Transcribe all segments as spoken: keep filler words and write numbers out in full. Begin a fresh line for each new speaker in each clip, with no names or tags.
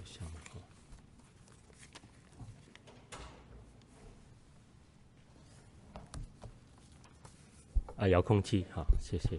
下啊，遥控器，好，谢谢。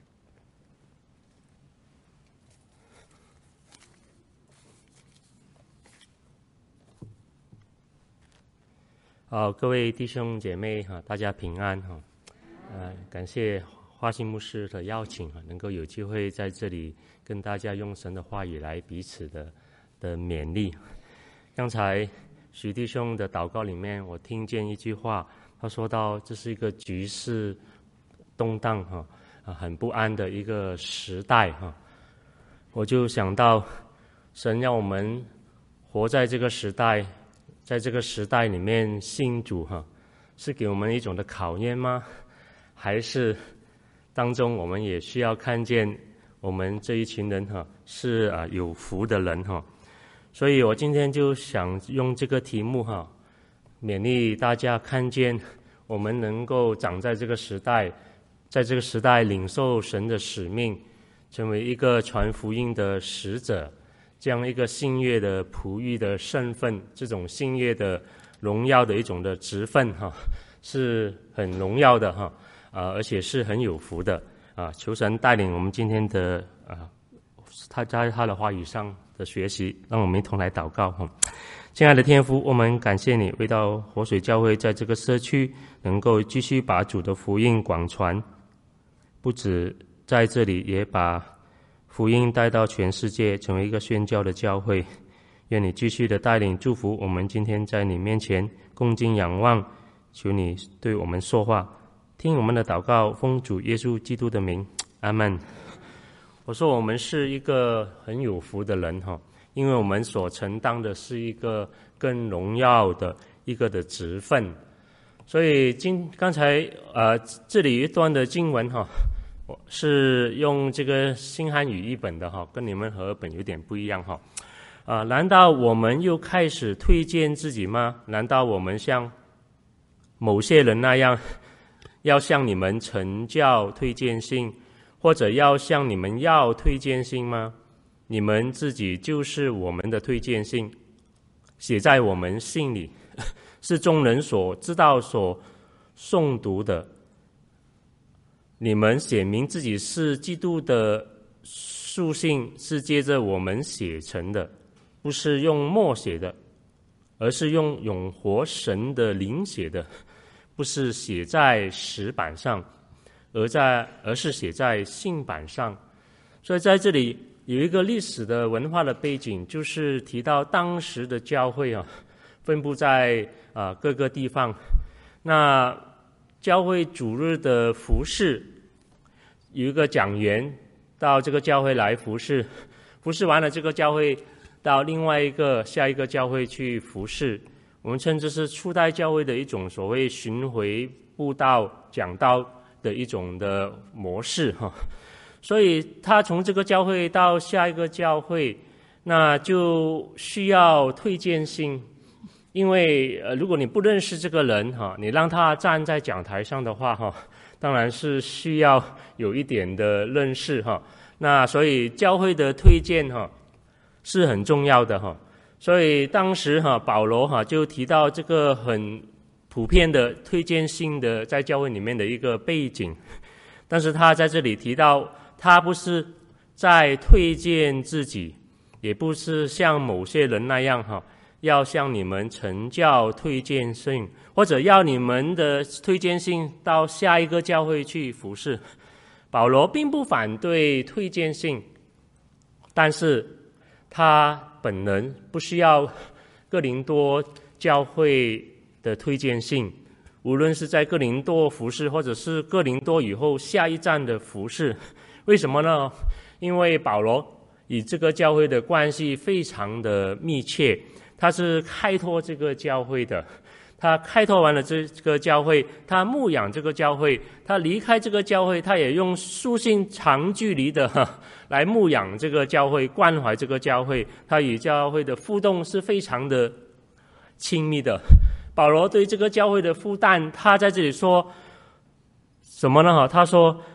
好，各位弟兄姐妹哈，大家平安哈。呃，感谢花信牧师的邀请哈，能够有机会在这里跟大家用神的话语来彼此的的勉励。刚才许弟兄的祷告里面，我听见一句话，他说到这是一个局势动荡哈，啊，很不安的一个时代哈。我就想到，神让我们活在这个时代。在这个时代里面信主哈，是给我们一种的考验吗？还是当中我们也需要看见我们这一群人哈是啊有福的人哈？所以我今天就想用这个题目哈，勉励大家看见我们能够长在这个时代，在这个时代领受神的使命，成为一个传福音的使者。这样一个信业的仆役的身份，这种信业的荣耀的一种的职分哈，是很荣耀的哈，啊，而且是很有福的啊！求神带领我们今天的啊，他在他的话语上的学习，让我们一同来祷告哈。亲爱的天父，我们感谢你，为到活水教会在这个社区能够继续把主的福音广传，不止在这里，也把福音带到全世界，成为一个宣教的教会。愿你继续的带领祝福我们今天在你面前恭敬仰望，求你对我们说话，听我们的祷告，奉主耶稣基督的名，阿们。我说我们是一个很有福的人哈，因为我们所承担的是一个更荣耀的一个的职分。所以今刚才呃这里一段的经文哈，是用这个新汉语译本的哈，跟你们和合本有点不一样哈。啊，难道我们又开始推荐自己吗？难道我们像某些人那样，要向你们传教推荐信，或者要向你们要推荐信吗？你们自己就是我们的推荐信，写在我们信里，是众人所知道、所诵读的。你们写明自己是基督的书信，是接着我们写成的，不是用墨写的，而是用永活神的灵写的，不是写在石板上，而在而是写在信板上。所以在这里有一个历史的文化的背景，就是提到当时的教会啊，分布在啊、呃、各个地方。那教会主日的服事，有一个讲员到这个教会来服事，服事完了，这个教会到另外一个下一个教会去服事。我们称之是初代教会的一种所谓巡回布道讲道的一种的模式哈。所以他从这个教会到下一个教会，那就需要推荐信。因为呃，如果你不认识这个人哈，你让他站在讲台上的话哈，当然是需要有一点的认识哈。那所以教会的推荐哈是很重要的哈。所以当时哈保罗哈就提到这个很普遍的推荐信的在教会里面的一个背景，但是他在这里提到，他不是在推荐自己，也不是像某些人那样哈。要向你们传教推荐信，或者要你们的推荐信到下一个教会去服事。保罗并不反对推荐信，但是他本人不需要哥林多教会的推荐信，无论是在哥林多服事，或者是哥林多以后下一站的服事。为什么呢？因为保罗与这个教会的关系非常的密切，他是开拓这个教会的，他开拓完了这个教会，他牧养这个教会，他离开这个教会，他也用书信长距离的来牧养这个教会，关怀这个教会，他与教会的互动是非常的亲密的。保罗对这个教会的负担，他在这里说什么呢？他说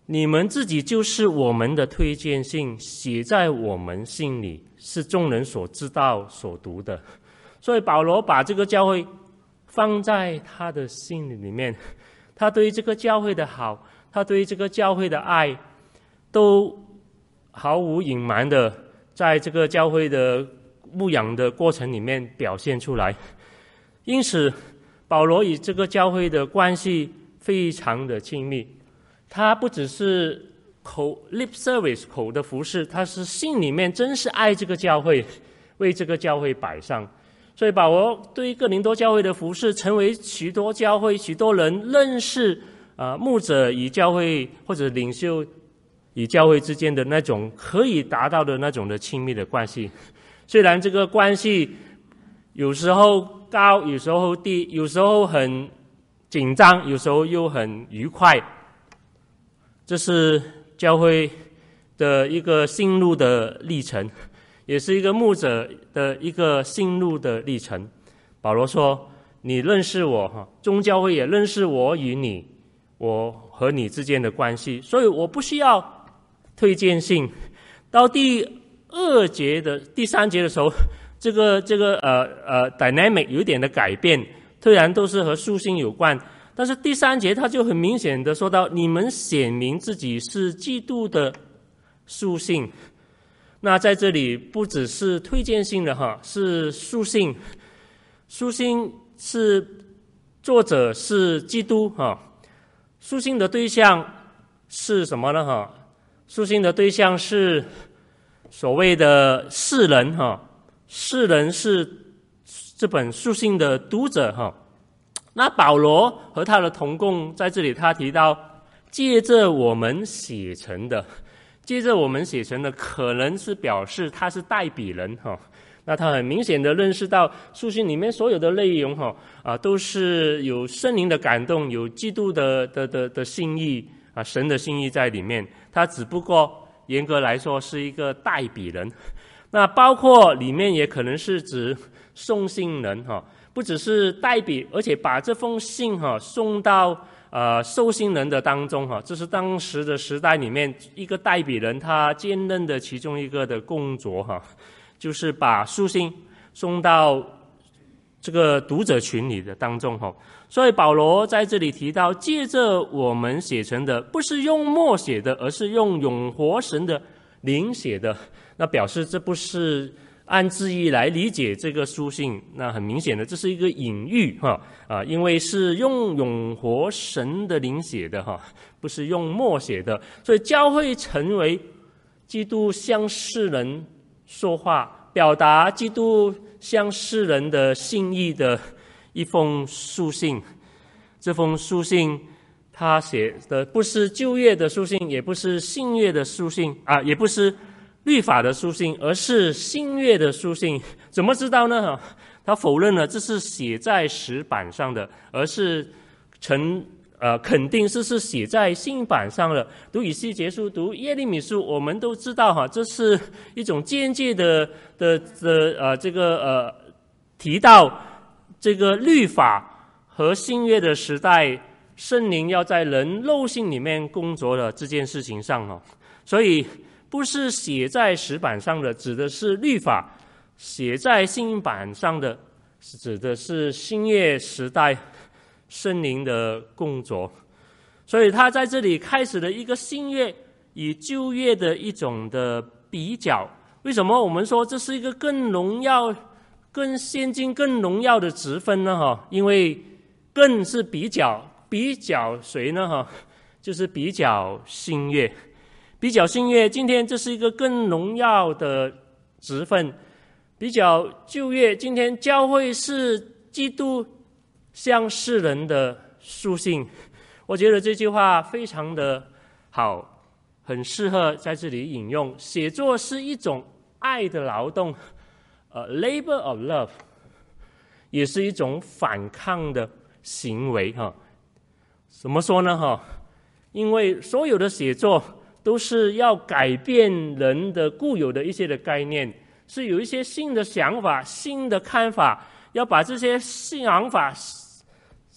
你们自己就是我们的推荐信，写在我们心里，是众人所知道所读的。所以保罗把这个教会放在他的心里面，他对这个教会的好，他对这个教会的爱，都毫无隐瞒的在这个教会的牧养的过程里面表现出来。因此保罗与这个教会的关系非常的亲密，他不只是口 lip service 口的服侍，他是心里面真是爱这个教会，为这个教会摆上。所以保罗对哥林多教会的服侍，成为许多教会许多人认识啊、呃、牧者与教会或者领袖与教会之间的那种可以达到的那种的亲密的关系。虽然这个关系有时候高，有时候低，有时候很紧张，有时候又很愉快，这是教会的一个心路的历程，也是一个牧者的一个心路的历程。保罗说，你认识我，众教会也认识我与你，我和你之间的关系，所以我不需要推荐信。到第二节的第三节的时候，这个这个呃呃 dynamic 有一点的改变，虽然都是和属性有关，但是第三节他就很明显的说到，你们显明自己是基督的属性。那在这里不只是推荐性的哈，是属性，属性是作者是基督哈，属性的对象是什么呢哈？属性的对象是所谓的世人哈，世人是这本属性的读者哈。那保罗和他的同工在这里他提到，借着我们写成的。接着我们写成的可能是表示他是代笔人哈，那他很明显的认识到书信里面所有的内容哈啊都是有圣灵的感动，有基督的的的的心意啊，神的心意在里面。他只不过严格来说是一个代笔人，那包括里面也可能是指送信人哈，不只是代笔，而且把这封信哈送到。呃，受信人的当中哈，这是当时的时代里面一个代笔人他兼任的其中一个的工作哈，就是把书信送到这个读者群里的当中哈。所以保罗在这里提到，借着我们写成的，不是用墨写的，而是用永活神的灵写的，那表示这不是按字义来理解这个书信，那很明显的这是一个隐喻哈啊，因为是用永活神的灵写的哈，不是用墨写的，所以教会成为基督向世人说话，表达基督向世人的心意的一封书信。这封书信他写的不是旧约的书信，也不是新约的书信啊，也不是律法的书信，而是新约的书信。怎么知道呢？他否认了这是写在石板上的，而是成呃肯定是是写在新版上的。读以西结书，读耶利米书，我们都知道哈，这是一种间接的的的呃这个呃提到这个律法和新约的时代，圣灵要在人肉性里面工作的这件事情上哦，所以。不是写在石板上的，指的是律法；写在新版上的，指的是新约时代圣灵的工作。所以他在这里开始了一个新约与旧约的一种的比较。为什么我们说这是一个更荣耀、更先进、更荣耀的职分呢？哈，因为更是比较，比较谁呢？哈，就是比较新约。比较新约，今天这是一个更荣耀的职分；比较旧约，今天教会是基督向世人的书信。我觉得这句话非常的好，很适合在这里引用。写作是一种爱的劳动，呃 ，labor of love， 也是一种反抗的行为哈。怎么说呢？哈，因为所有的写作。都是要改变人的固有的一些的概念，是有一些新的想法、新的看法，要把这些想法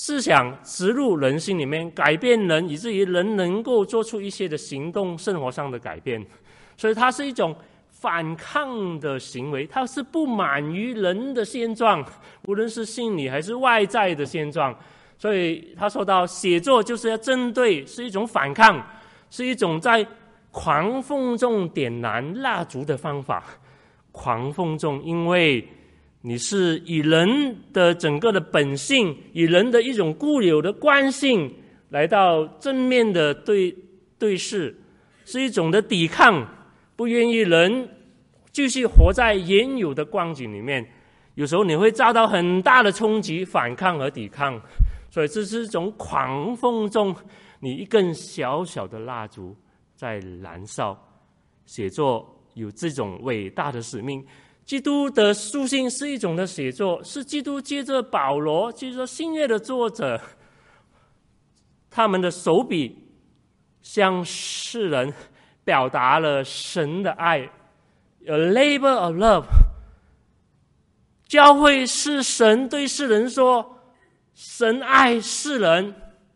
思想植入人心里面，改变人，以至于人能够做出一些的行动，生活上的改变。所以它是一种反抗的行为，它是不满于人的现状，无论是心理还是外在的现状。所以他说到写作就是要针对，是一种反抗，是一种在狂风中点燃蜡烛的方法。狂风中，因为你是以人的整个的本性，以人的一种固有的惯性来到正面的对对视，是一种的抵抗，不愿意人继续活在原有的光景里面。有时候你会遭到很大的冲击，反抗和抵抗。所以这是一种狂风中，你一根小小的蜡烛在燃烧。写作有这种伟大的使命。基督的书信是一种的写作，是基督借着保罗，借着新约的作者，他们的手笔向世人表达了神的爱 ，a labor of love。教会是神对世人说，神爱世人。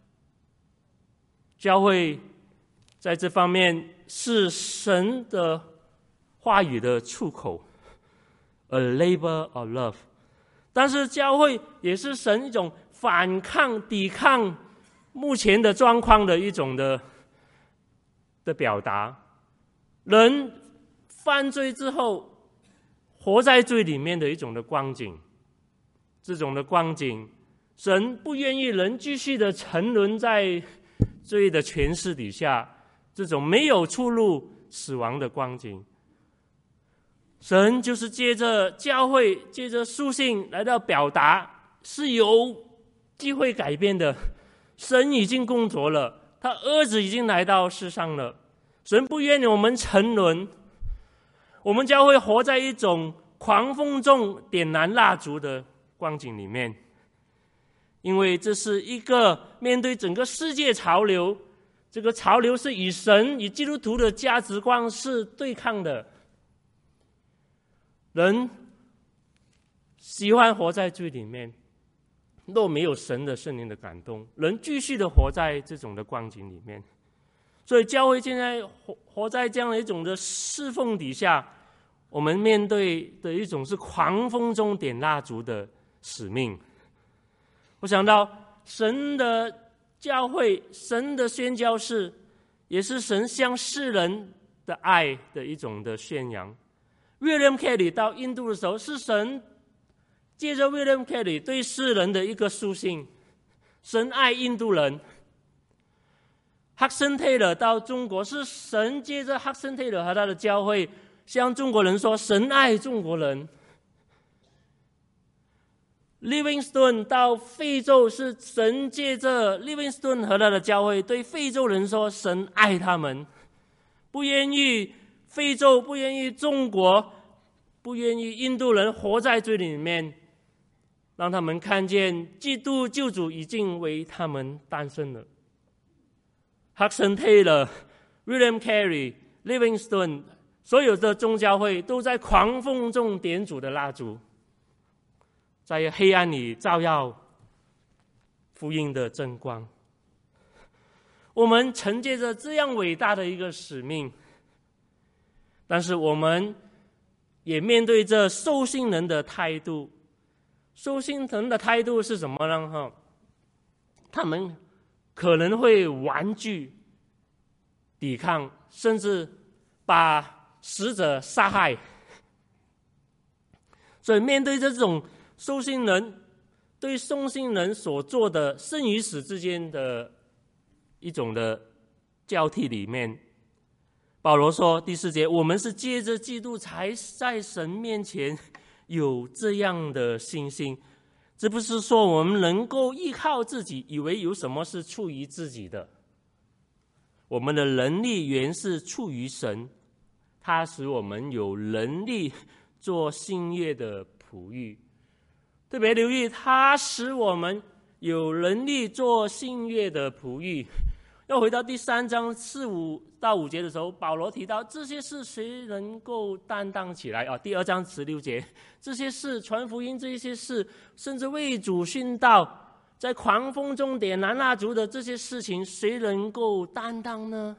教会在这方面是神的话语的出口。A labor of love， 但是教会也是神一种反抗、抵抗目前的状况的一种的的表达。人犯罪之后，活在罪里面的一种的光景，这种的光景，神不愿意人继续的沉沦在罪的权势底下，这种没有出路、死亡的光景。神就是借着教会，借着书信来到表达，是有机会改变的。神已经工作了，他儿子已经来到世上了。神不愿意我们沉沦，我们将会活在一种狂风中点燃蜡烛的光景里面，因为这是一个面对整个世界潮流，这个潮流是与神、与基督徒的价值观是对抗的。人喜欢活在罪里面，若没有神的圣灵的感动，人继续的活在这种的光景里面。所以教会现在 活, 活在这样的一种的侍奉底下，我们面对的一种是狂风中点蜡烛的使命。我想到神的教会，神的宣教士，也是神向世人的爱的一种的宣扬。William Carey 到印度的时候，是神借着 William Carey 对世人的一个书信，神爱印度人。Hudson Taylor 到中国，是神借着 Hudson Taylor 和他的教会向中国人说，神爱中国人。Livingstone 到非洲，是神借着 Livingstone 和他的教会对非洲人说，神爱他们，不愿意非洲，不愿意中国，不愿意印度人活在罪里面，让他们看见基督救主已经为他们诞生了。Hudson Taylor、William Carey、Livingstone 所有的宗教会都在狂风中点主的蜡烛，在黑暗里照耀福音的真光。我们承接着这样伟大的一个使命，但是我们也面对着受信人的态度。受信人的态度是什么呢？他们可能会顽拒、抵抗，甚至把死者杀害。所以面对这种受信人对送信人所做的生与死之间的一种的交替里面，保罗说第四节，我们是借着基督才在神面前有这样的信心。这不是说我们能够依靠自己，以为有什么是出于自己的。我们的能力原是出于神，他使我们有能力做新约的仆役。特别留意，他使我们有能力做新约的仆役。要回到第三章四五到五节的时候，保罗提到这些事谁能够担当起来啊？第二章十六节，这些事传福音，这些事甚至为主殉道， 在狂风中点燃蜡烛的这些事情，谁能够担当呢？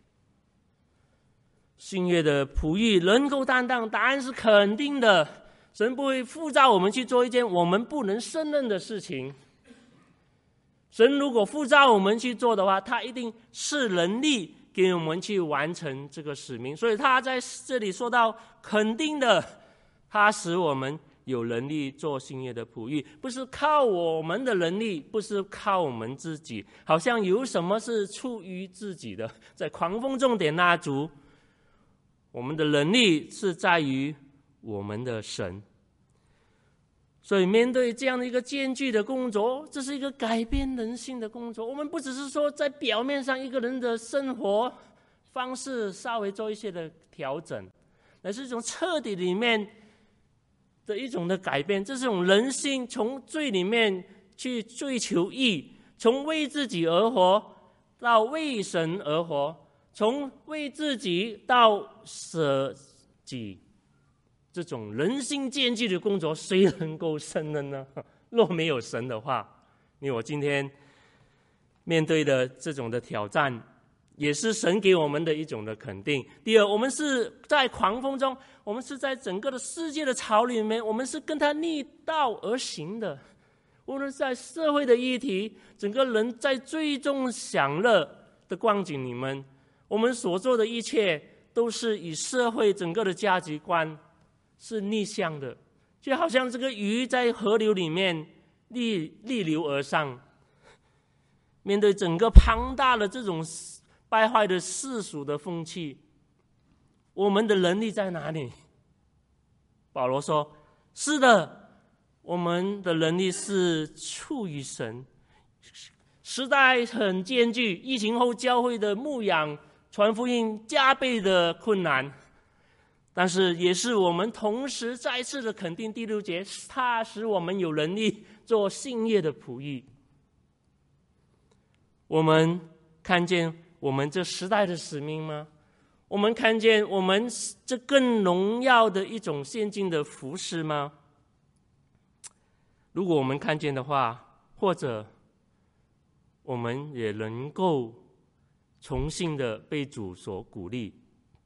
新约的仆役能够担当，答案是肯定的。神不会呼召我们去做一件我们不能胜任的事情。神如果呼召我们去做的话，他一定是能力给我们去完成这个使命。所以他在这里说到肯定的，他使我们有能力做新约的仆役，不是靠我们的能力，不是靠我们自己，好像有什么是出于自己的。在狂风中点蜡烛，我们的能力是在于我们的神。所以面对这样的一个艰巨的工作，这是一个改变人性的工作。我们不只是说在表面上一个人的生活方式稍微做一些的调整，乃是一种彻底里面的一种的改变。这是一种人性从罪里面去追求义，从为自己而活到为神而活，从为自己到舍己。这种人性艰巨的工作，谁能够胜任呢？若没有神的话，因为我今天面对的这种的挑战，也是神给我们的一种的肯定。第二，我们是在狂风中，我们是在整个的世界的潮里面，我们是跟他逆道而行的。无论在社会的议题，整个人在最终享乐的光景里面，我们所做的一切都是以社会整个的价值观是逆向的，就好像这个鱼在河流里面逆逆流而上，面对整个庞大的这种败坏的世俗的风气，我们的能力在哪里？保罗说：“是的，我们的能力是出于神。”时代很艰巨，疫情后教会的牧养传福音加倍的困难。但是也是我们同时再次的肯定。第六节，他使我们有能力做信业的仆役。我们看见我们这时代的使命吗？我们看见我们这更荣耀的一种现今的服事吗？如果我们看见的话，或者我们也能够重新的被主所鼓励。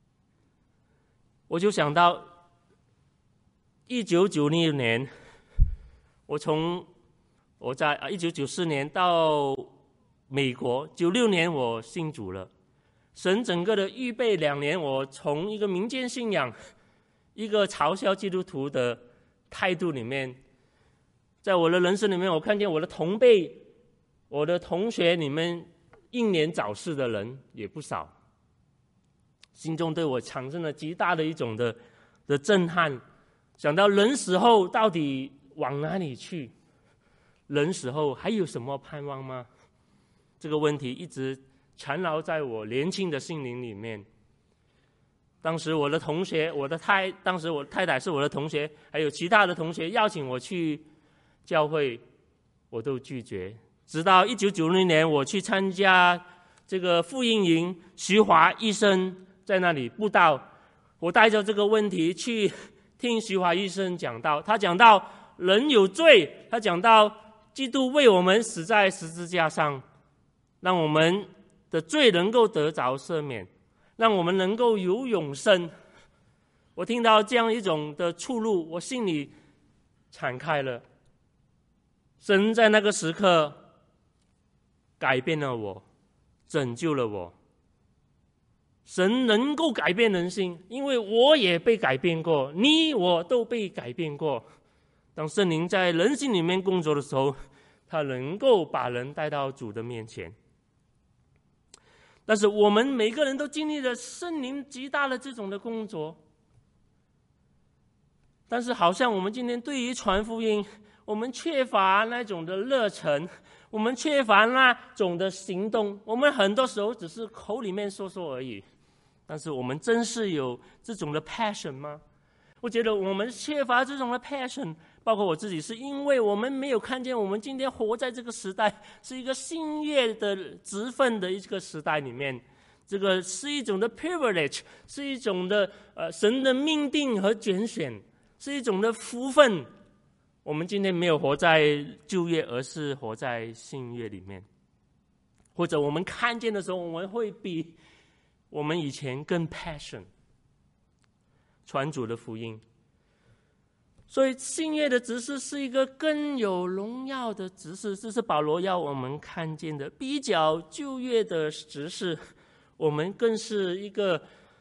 我就想到一九九六年，我从我在一九九四年到美国，九六年我信主了。神整个的预备两年，我从一个民间信仰、一个嘲笑基督徒的态度里面，在我的人生里面，我看见我的同辈、我的同学里面英年早逝的人也不少。心中对我产生了极大的一种的的震撼，想到人死后到底往哪里去？人死后还有什么盼望吗？这个问题一直缠绕在我年轻的心灵里面。当时我的同学，我的太，当时我太太是我的同学，还有其他的同学邀请我去教会，我都拒绝。直到一九九零年，我去参加这个福音营，徐华医生在那里布道，我带着这个问题去听徐华医生讲道。他讲到人有罪，他讲到基督为我们死在十字架上，让我们的罪能够得着赦免，让我们能够有永生。我听到这样一种的出路，我心里敞开了。神在那个时刻改变了我，拯救了我。神能够改变人心，因为我也被改变过，你我都被改变过。当圣灵在人心里面工作的时候，他能够把人带到主的面前。但是我们每个人都经历了圣灵极大的这种的工作，但是好像我们今天对于传福音，我们缺乏那种的热忱，我们缺乏那种的行动，我们很多时候只是口里面说说而已。但是我们真是有这种的 passion 吗？我觉得我们缺乏这种的 passion， 包括我自己，是因为我们没有看见我们今天活在这个时代是一个新约的职分的一个时代里面，这个是一种的 privilege， 是一种的呃神的命定和拣选，是一种的福分。 我们今天没有活在旧约，而是活在新约里面，或者我们看见的时候，我们会比我们以前更 passion 传主的福音。所以新约的执事是一个更有荣耀的执事，这是保罗要我们看见的。比较旧约的执事，我们更是一个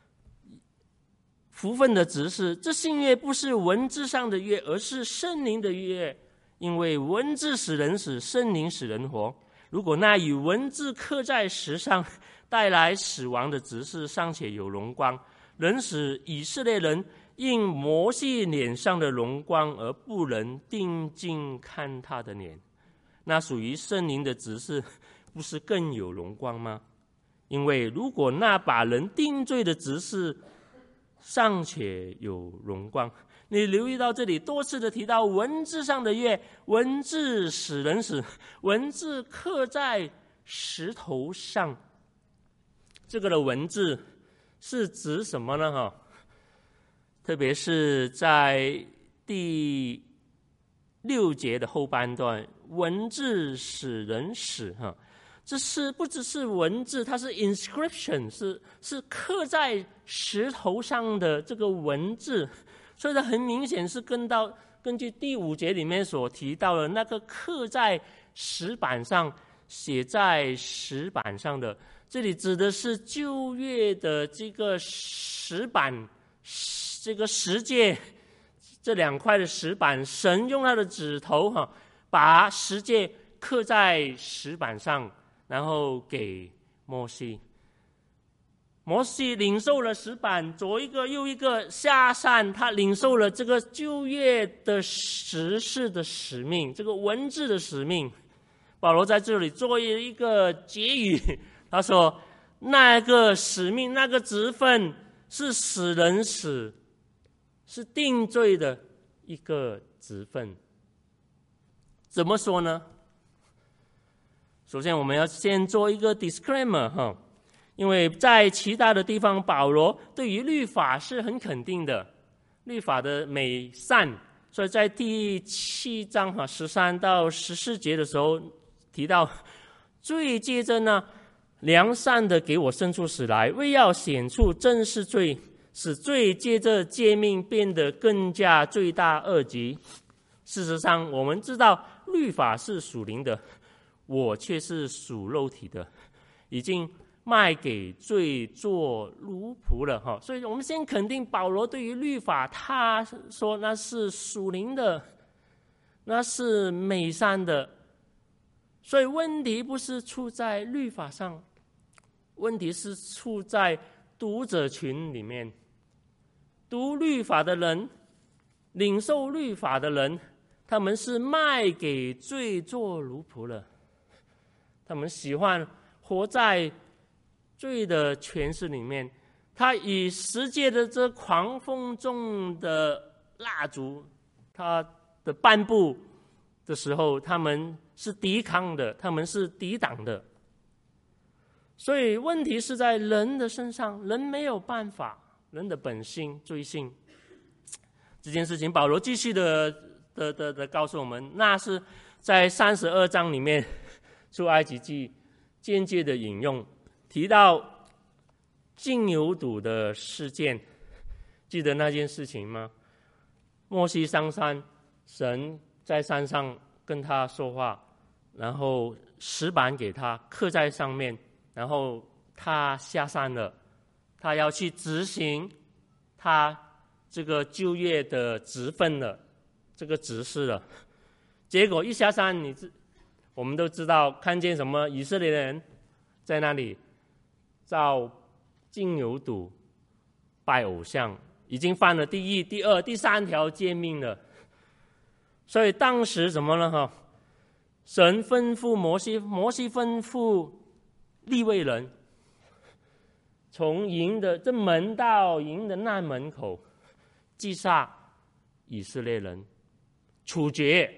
福分的执事。这新约不是文字上的约，而是圣灵的约，因为文字使人死，圣灵使人活。如果那以文字刻在石上带来死亡的执事尚且有荣光，能使以色列人因摩西脸上的荣光而不能定睛看他的脸，那属于圣灵的执事不是更有荣光吗？因为如果那把人定罪的执事尚且有荣光，你留意到这里多次的提到文字上的约，文字使人死，文字刻在石头上。这个的文字是指什么呢？哈，特别是在第六节的后半段，文字使人死，哈，这是不只是文字，它是 inscription， 是是刻在石头上的这个文字，所以它很明显是跟到根据第五节里面所提到的那个刻在石板上、写在石板上的，这里指的是旧约的这个石板。这个十诫这两块的石板，神用他的指头哈，把十诫刻在石板上，然后给摩西。摩西领受了石板，左一个右一个下山，他领受了这个旧约的实事的使命，这个文字的使命。保罗在这里做一个结语，他说那个使命，那个职分是使人死，是定罪的一个职分。怎么说呢？首先我们要先做一个 disclaimer 哈，因为在其他的地方保罗对于律法是很肯定的，律法的美善，所以在第七章哈十三到十四节的时候提到，罪接着呢良善的给我生出死来，为要显出真是罪，使罪接着诫命变得更加罪大恶极。事实上我们知道律法是属灵的，我却是属肉体的，已经卖给罪做奴仆了哈。所以我们先肯定保罗对于律法，他说那是属灵的，那是美善的。所以问题不是出在律法上，问题是出在读者群里面。读律法的人，领受律法的人，他们是卖给罪做奴仆了。他们喜欢活在罪的权势里面，他以世界的这狂风中的蜡烛，他的颁布的时候，他们是抵抗的，他们是抵挡的。所以问题是在人的身上，人没有办法，人的本性罪性。这件事情保罗继续的的的的告诉我们，那是在三十二章里面出埃及记间接的引用，提到金牛犊的事件。记得那件事情吗？摩西上山，神在山上跟他说话，然后石板给他刻在上面，然后他下山了，他要去执行他这个旧约的职分了，这个职事了。结果一下山，你我们都知道看见什么？以色列人在那里造金牛犊，拜偶像，已经犯了第一、第二、第三条诫命了。所以当时怎么了哈？神吩咐摩西，摩西吩咐利未人，从营的这门到营的那门口，击杀以色列人，处决，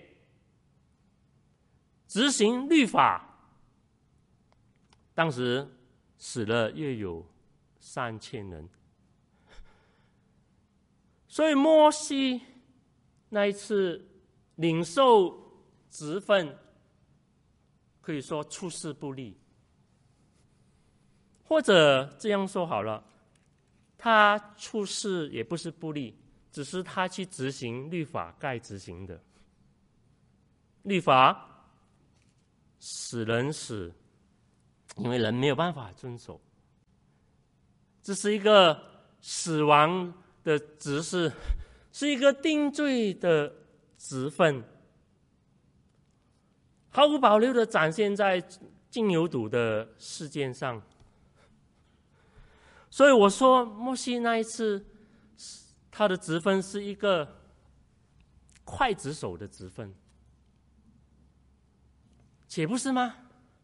执行律法。当时死了约有三千人。所以摩西那一次领受职分，可以说处事不力，或者这样说好了，他处事也不是不力，只是他去执行律法该执行的。律法使人死，因为人没有办法遵守，这是一个死亡的指示，是一个定罪的职分，毫无保留的展现在金牛犊的事件上。所以我说摩西那一次他的职分是一个刽子手的职分，且不是吗？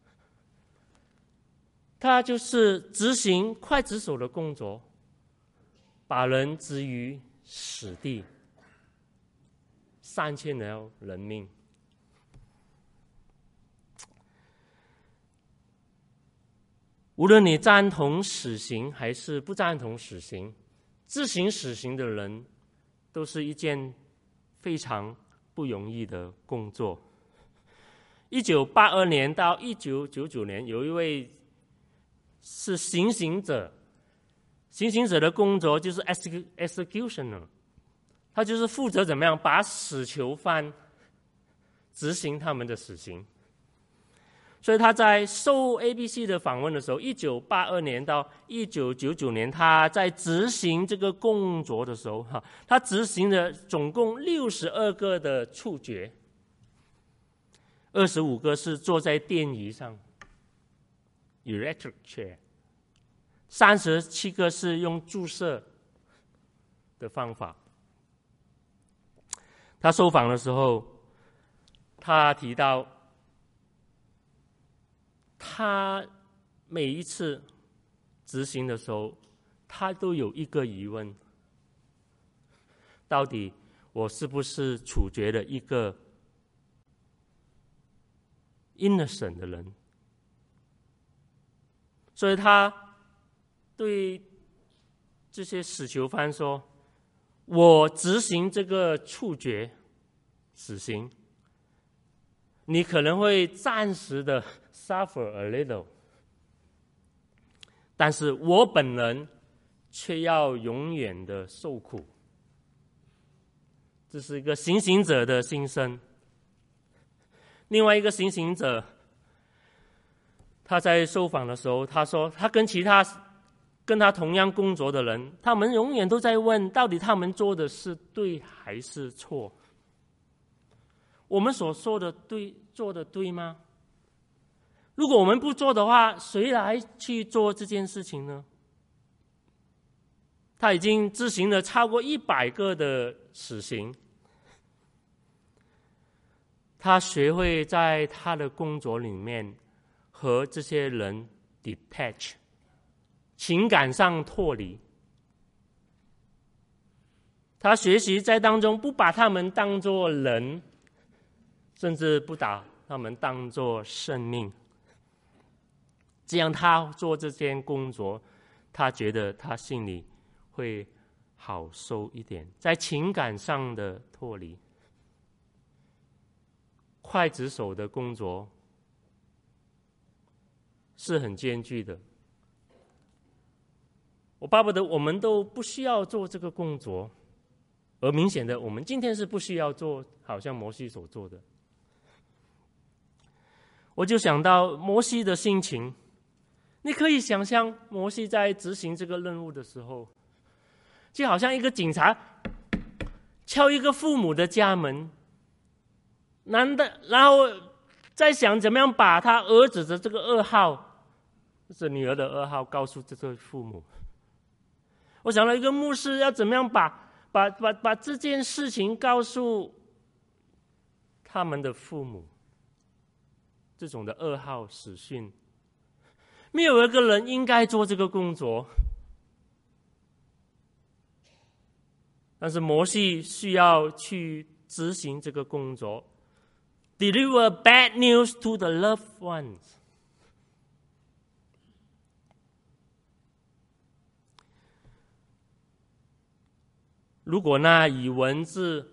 他就是执行刽子手的工作，把人置于死地，三千条人命。无论你赞同死刑还是不赞同死刑，执行死刑的人都是一件非常不容易的工作。一九八二年到一九九九年，有一位是行刑者，行刑者的工作就是 executioner， 他就是负责怎么样把死囚犯执行他们的死刑。所以他在受 A B C 的访问的时候，一九八二年到一九九九年，他在执行这个工作的时候，哈，他执行了总共六十二个的处决，二十五个是坐在电椅上 （electric chair）， 三十七个是用注射的方法。他受访的时候，他提到，他每一次执行的时候，他都有一个疑问：到底我是不是处决了一个 innocent 的人？所以他对这些死囚犯说：我执行这个处决死刑，你可能会暂时的 suffer a little， 但是我本人却要永远的受苦。这是一个行刑者的心声。另外一个行刑者，他在受访的时候，他说他跟其他跟他同样工作的人，他们永远都在问，到底他们做的是对还是错？我们所说的对，做的对吗？如果我们不做的话，谁来去做这件事情呢？他已经执行了超过一百个的死刑，他学会在他的工作里面和这些人 detach， 情感上脱离。他学习在当中不把他们当作人，甚至不把他们当作生命。这样他做这件工作，他觉得他心里会好受一点，在情感上的脱离。刽子手的工作是很艰巨的，我巴不得我们都不需要做这个工作，而明显的，我们今天是不需要做，好像摩西所做的。我就想到摩西的心情，你可以想象摩西在执行这个任务的时候，就好像一个警察敲一个父母的家门，难道然后再想怎么样把他儿子的这个噩耗，是女儿的噩耗，告诉这对父母。我想到一个牧师要怎么样把把把把这件事情告诉他们的父母，这种的噩耗死讯，没有一个人应该做这个工作，但是摩西需要去执行这个工作。Deliver bad news to the loved ones。 如果那以文字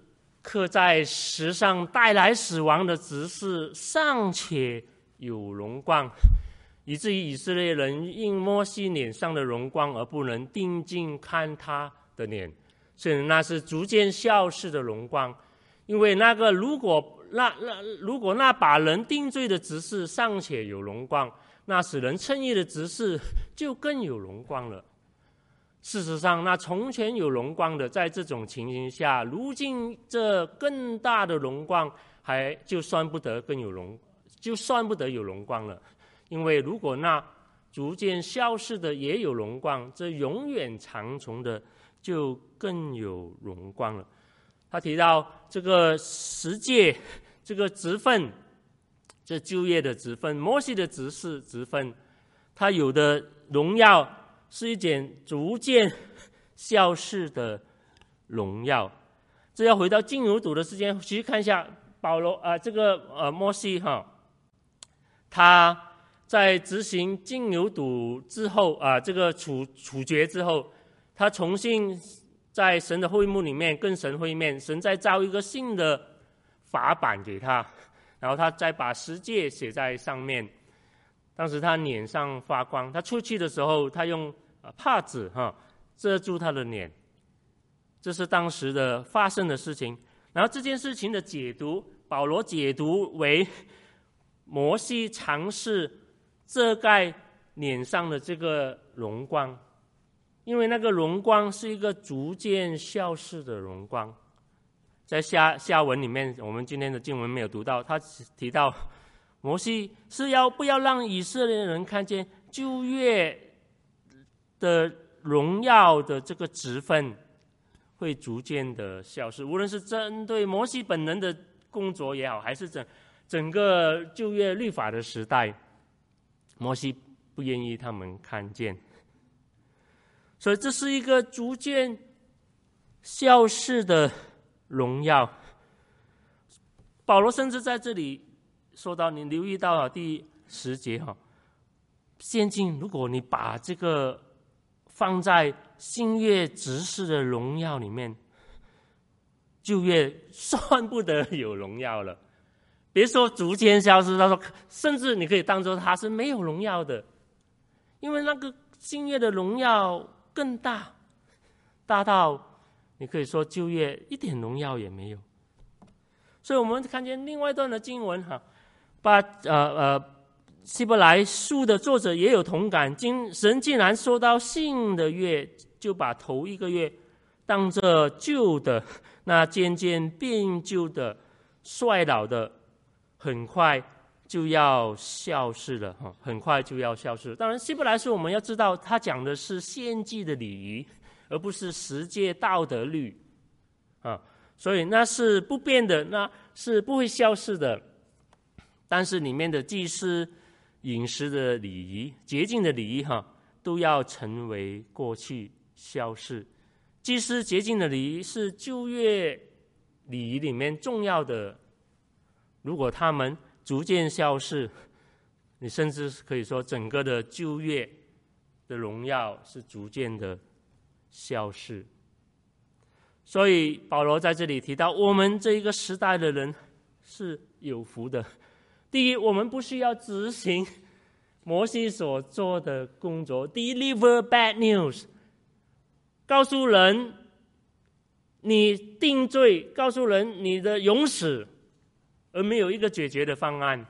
刻在石上带来死亡的执事尚且有荣光，以至于以色列人因摩西脸上的荣光而不能定睛看他的脸，所以那是逐渐消逝的荣光。因为那个如果那那如果那把人定罪的执事尚且有荣光，那使人称义的执事就更有荣光了。事实上，那从前有荣光的，在这种情形下，如今这更大的荣光还就算不得更有荣，就算不得有荣光了。因为如果那逐渐消逝的也有荣光，这永远长存的就更有荣光了。他提到这个十诫，这个职分，这旧约的职分，摩西的职事职分，他有的荣耀是一件逐渐消逝的荣耀。这要回到金牛犊的事件，其实看一下保罗啊、呃，这个呃摩西哈，他在执行金牛犊之后啊、呃，这个处处决之后，他重新在神的会幕里面跟神会面，神再造一个新的法版给他，然后他再把十诫写在上面。当时他脸上发光，他出去的时候，他用帕子哈遮住他的脸，这是当时的发生的事情。然后这件事情的解读，保罗解读为摩西尝试遮盖脸上的这个荣光，因为那个荣光是一个逐渐消逝的荣光。在下下文里面，我们今天的经文没有读到，他提到摩西是要不要让以色列人看见旧约的荣耀的这个职分会逐渐的消失，无论是针对摩西本人的工作也好，还是整整个旧约律法的时代，摩西不愿意他们看见，所以这是一个逐渐消逝的荣耀。保罗甚至在这里说到，你留意到第十节哈，现今如果你把这个放在新约执事的荣耀里面，旧约算不得有荣耀了。别说逐渐消失，他说甚至你可以当作它是没有荣耀的，因为那个新约的荣耀更大，大到你可以说旧约一点荣耀也没有。所以我们看见另外一段的经文哈，把呃呃希伯来书的作者也有同感，神竟然说到新的月，就把头一个月当着旧的，那渐渐变旧的、衰老的，很快就要消失了，很快就要消失。当然，希伯来书我们要知道，他讲的是献祭的礼仪，而不是十诫道德律啊，所以那是不变的，那是不会消失的。但是里面的祭司饮食的礼仪、洁净的礼仪哈，都要成为过去，消逝。祭司洁净的礼仪是旧约礼仪里面重要的，如果他们逐渐消逝，你甚至可以说整个的旧约的荣耀是逐渐的消逝。所以保罗在这里提到，我们这一个时代的人是有福的。第一，我们不需要执行摩西所做的工作 ，deliver bad news， 告诉人你定罪，告诉人你的永死，而没有一个解决的方案。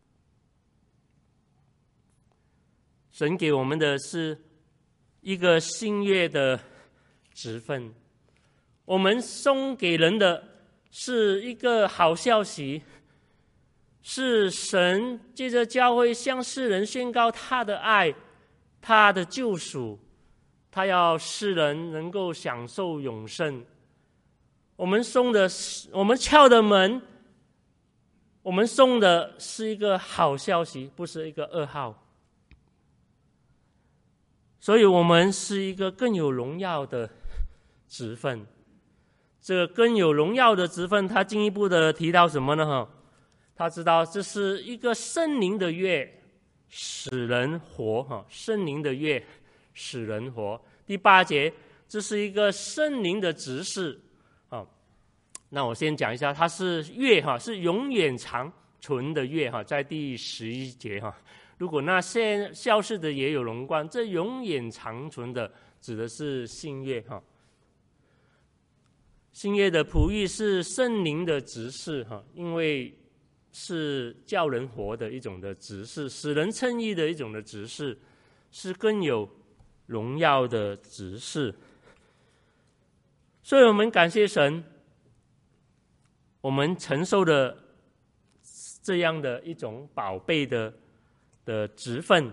神给我们的是一个新约的职分，我们送给人的是一个好消息，是神借着教会向世人宣告他的爱，他的救赎，他要世人能够享受永生。我们送的，我们敲的门，我们送的是一个好消息，不是一个噩耗。所以我们是一个更有荣耀的职分。这个更有荣耀的职分，他进一步的提到什么呢？他知道这是一个圣灵的月，使人活。圣灵的月使人活。第八节，这是一个圣灵的执事。 那我先讲一下，它是月哈，是永远长存的月哈，在第十一节哈。如果那现消逝的也有荣光，这永远长存的指的是新约哈。新约的璞玉是圣灵的执事哈，因为是叫人活的一种的执事，使人称义的一种的执事，是更有荣耀的执事。所以我们感谢神，我们承受的这样的一种宝贝的的职分。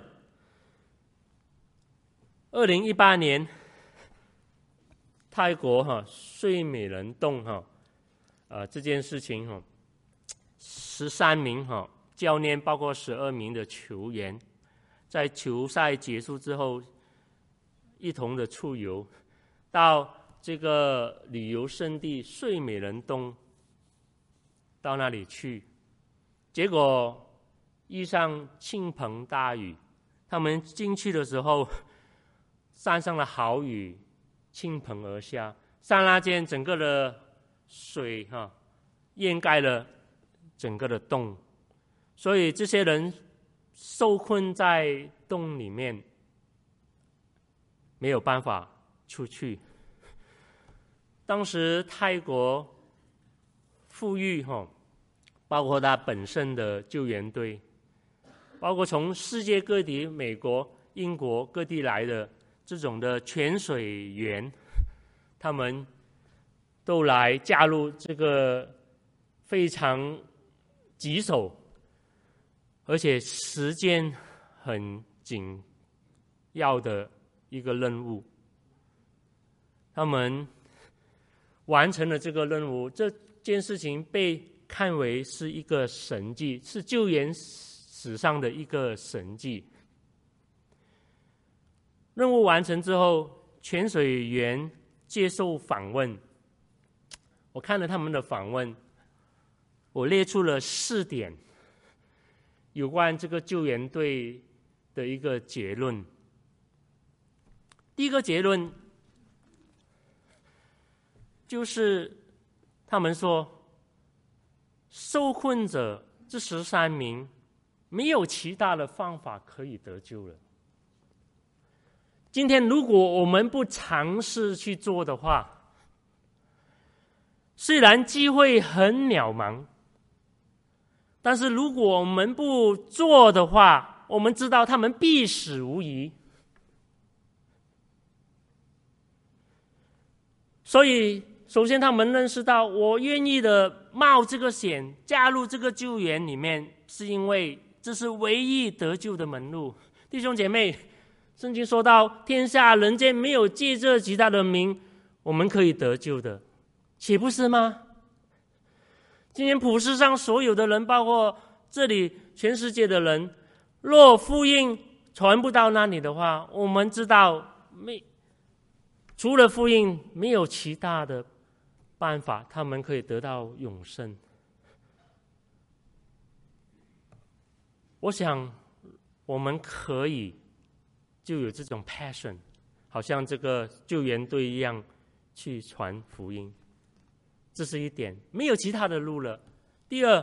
二零一八年，泰国哈睡美人洞哈，呃这件事情哈，十三名哈教练，包括十二名的球员，在球赛结束之后，一同的出游到这个旅游胜地睡美人洞，到那里去，结果遇上倾盆大雨，他们进去的时候，山上的好雨倾盆而下，刹那间整个的水哈淹盖了整个的洞，所以这些人受困在洞里面，没有办法出去。当时泰国富裕哈，包括他本身的救援队，包括从世界各地、美国、英国各地来的这种的潜水员，他们都来加入这个非常棘手，而且时间很紧要的一个任务。他们完成了这个任务，这件事情被看为是一个神迹，是救援史上的一个神迹。任务完成之后，潜水员接受访问，我看了他们的访问，我列出了四点有关这个救援队的一个结论。第一个结论就是他们说，受困者这十三名没有其他的方法可以得救了。今天如果我们不尝试去做的话，虽然机会很渺茫，但是如果我们不做的话，我们知道他们必死无疑。所以首先他们认识到，我愿意的冒这个险加入这个救援里面，是因为这是唯一得救的门路。弟兄姐妹，圣经说到，天下人间没有借着其他的名我们可以得救的，岂不是吗？今天普世上所有的人，包括这里全世界的人，若福音传不到那里的话，我们知道没除了福音没有其他的办法，他们可以得到永生。我想我们可以就有这种 passion， 好像这个救援队一样去传福音，这是一点，没有其他的路了。第二，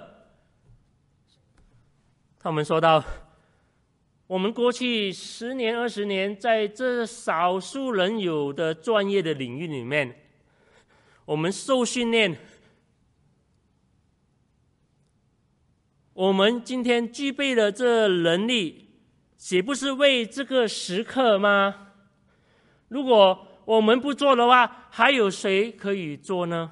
他们说到，我们过去十年、二十年，在这少数人有的专业的领域里面，我们受训练，我们今天具备了这能力，岂不是为这个时刻吗？如果我们不做的话，还有谁可以做呢？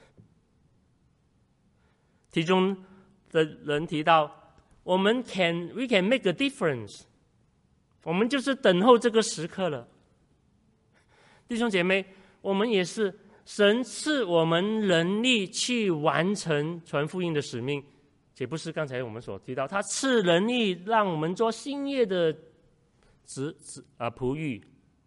其中的人提到，我们 can we can make a difference， 我们就是等候这个时刻了。弟兄姐妹，我们也是神赐我们能力去完成传福音的使命，且不是刚才我们所提到，他赐能力让我们做新业的子子啊仆役。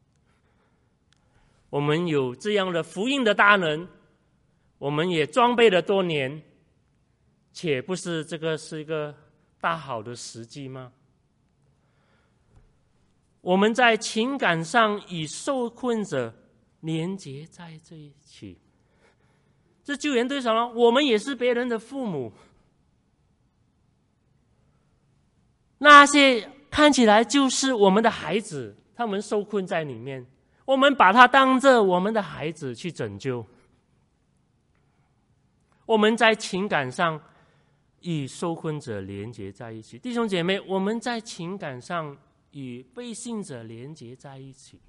我们有这样的福音的大能，我们也装备了多年，且不是这个是一个大好的时机吗？我们在情感上与受困者连结在这一起， 这救援对象呢？我们也是别人的父母。那些看起来就是我们的孩子，他们受困在里面，我们把他当着我们的孩子去拯救。我们在情感上与受困者连结在一起，弟兄姐妹，我们在情感上与被信者连结在一起。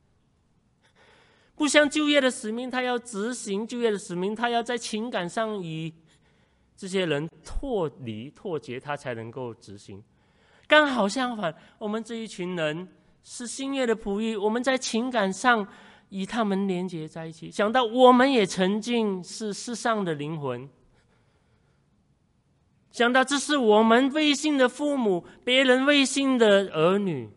不像就业的使命，他要执行就业的使命，他要在情感上与这些人脱离脱节，他才能够执行。刚好相反，我们这一群人是新约的仆役，我们在情感上与他们连结在一起，想到我们也曾经是世上的灵魂，想到这是我们未信的父母，别人未信的儿女，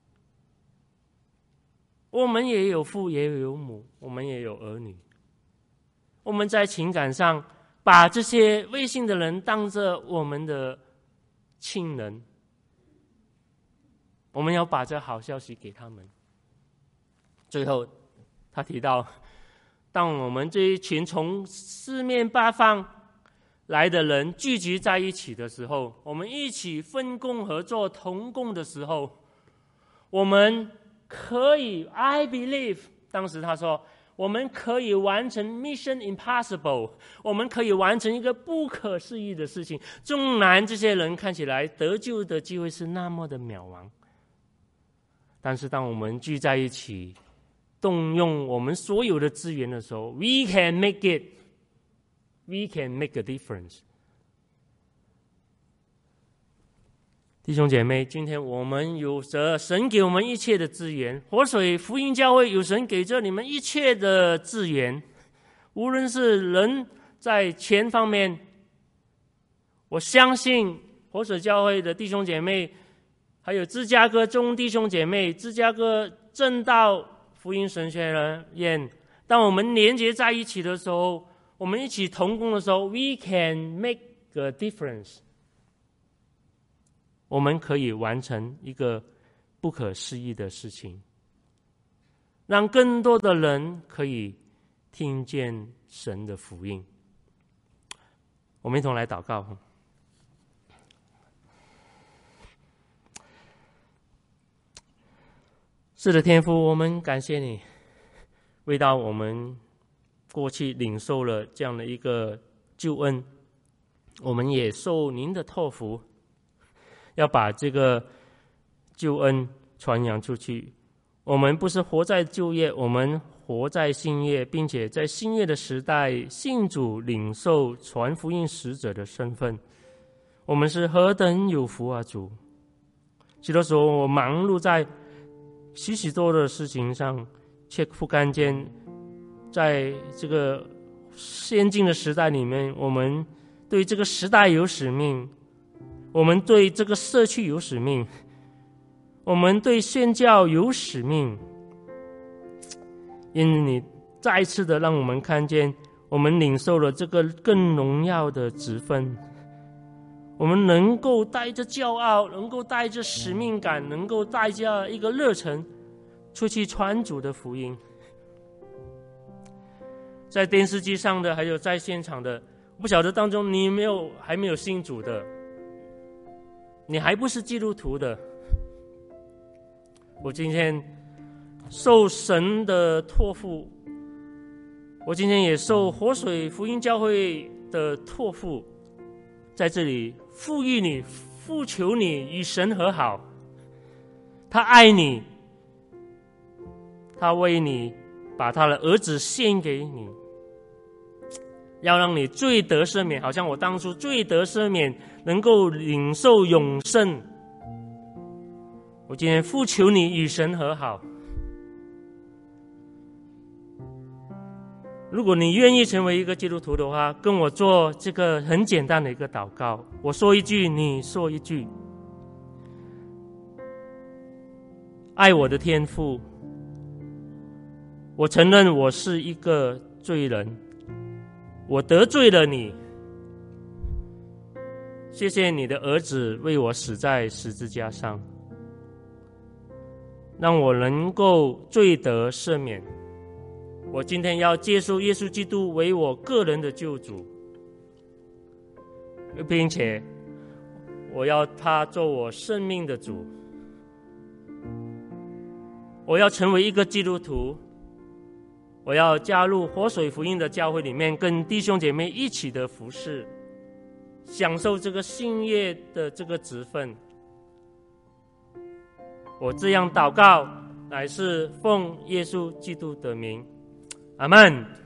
我们也有父也有母，我们也有儿女，我们在情感上把这些未信的人当着我们的亲人，我们要把这好消息给他们。最后他提到，当我们这一群从四面八方来的人聚集在一起的时候，我们一起分工合作同工的时候，我们可以 I believe 当时他说我们可以完成 Mission Impossible， 我们可以完成一个不可思议的事情，纵然这些人看起来得救的机会是那么的渺茫，但是当我们聚在一起动用我们所有的资源的时候， we can make it we can make a difference。 弟兄姐妹，今天我们有着神给我们一切的资源，活水福音教会有神给着你们一切的资源，无论是人在钱方面，我相信活水教会的弟兄姐妹，还有芝加哥众弟兄姐妹，芝加哥正道福音神学院，当我们连结在一起的时候，我们一起同工的时候， we can make a difference， 我们可以完成一个不可思议的事情，让更多的人可以听见神的福音。我们一同来祷告。是的，天父，我们感谢你，为到我们过去领受了这样的一个救恩，我们也受您的托付，要把这个救恩传扬出去。我们不是活在旧约，我们活在新约，并且在新约的时代信主领受传福音使者的身份，我们是何等有福啊！主，许多时候我忙碌在许许多多的事情上，却不看见在这个先进的时代里面，我们对这个时代有使命，我们对这个社区有使命，我们对宣教有使命。因你再次的让我们看见，我们领受了这个更荣耀的职分，我们能够带着骄傲，能够带着使命感，能够带着一个热忱出去传主的福音。在电视机上的，还有在现场的，不晓得当中你没有还没有信主的，你还不是基督徒的，我今天受神的托付，我今天也受活水福音教会的托付，在这里呼吁你，呼求你与神和好。他爱你，他为你把他的儿子献给你，要让你罪得赦免，好像我当初罪得赦免，能够领受永生。我今天呼求你与神和好。如果你愿意成为一个基督徒的话，跟我做这个很简单的一个祷告，我说一句，你说一句。爱我的天父，我承认我是一个罪人，我得罪了你，谢谢你的儿子为我死在十字架上，让我能够罪得赦免， 我今天要接受耶稣基督为我个人的救主，并且我要他做我生命的主。我要成为一个基督徒，我要加入活水福音的教会里面，跟弟兄姐妹一起的服侍，享受这个信业的这个职分。我这样祷告，乃是奉耶稣基督的名，阿们。